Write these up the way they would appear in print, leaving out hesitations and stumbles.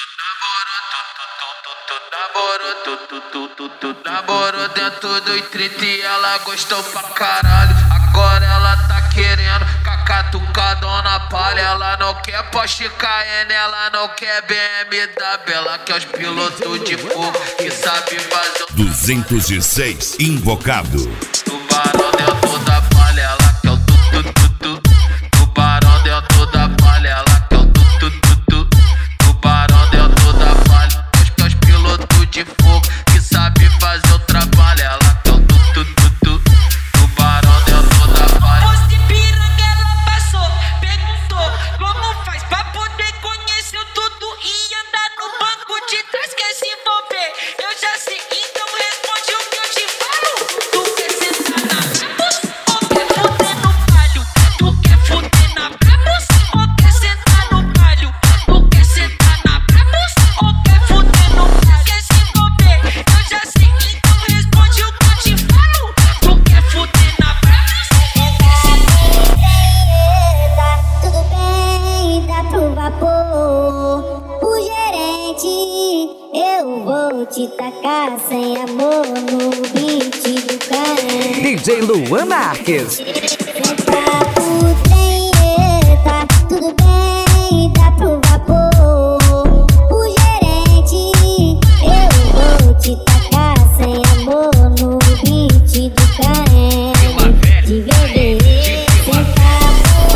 Namorou dentro do street e ela gostou pra caralho. Agora ela tá querendo cacatucadona palha. Ela não quer Porsche Cayenne, ela não quer BMW. Ela quer os pilotos de fogo que sabe fazer 206 invocado. Tubarão dentro da palha, ela quer o tu-tu-tu-tu. Tubarão dentro da palha, ela quer o tu-tu-tu-tu. Tubarão dentro da palha, os pilotos de fogo que sabe fazer o trabalho. Ela quer o tu-tu-tu-tu. Tubarão dentro da palha. Posto de piranga ela passou, perguntou como faz pra poder conhecer o tudo e andar no banco de trás. Quer se envolver? Eu já sei, então responde o que eu te falo. Tu quer sentar na Brabus ou quer fuder no palio? Tu quer fuder na Brabus ou quer sentar no palio? Tu quer sentar na Brabus ou quer fuder no palio? Quer se envolver? Eu já sei, então responde o que eu te falo. Tu quer fuder na Brabus ou quer sentar? Tudo bem, dá pro vapor. O gerente, eu vou te tacar sem amor no beat do cara. DJ Luan Marques. Senta pro trem, eita, tudo bem, dá pro vapor. O gerente, eu vou te tacar sem amor no beat do cara. De bebê, senta pro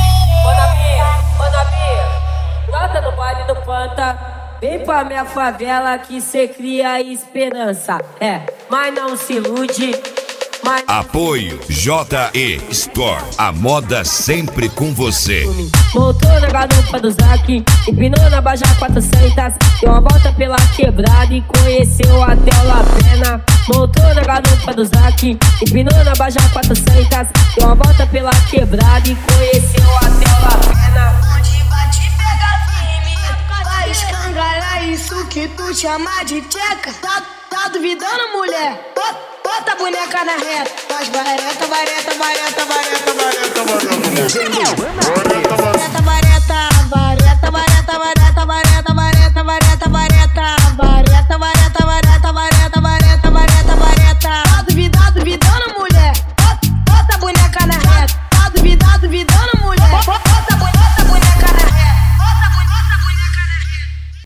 Ô Nabi, brota no baile do Panta. Vem pra minha favela que cê cria esperança. Mas não se ilude. Apoio JE Store. A moda sempre com você. Voltou na garupa do Zac, empinou na Baja 400. Deu uma volta pela quebrada e conheceu até o La Pena. Voltou na garupa do Zac, empinou na Baja 400. Deu uma volta pela quebrada e conheceu até o La Pena. Onde bate pega firme, vai escangalhar isso que tu chama de tcheca. Tá duvidando, mulher? Bota a boneca na reta, faz vareta, vareta, vareta, vareta, vareta, vareta.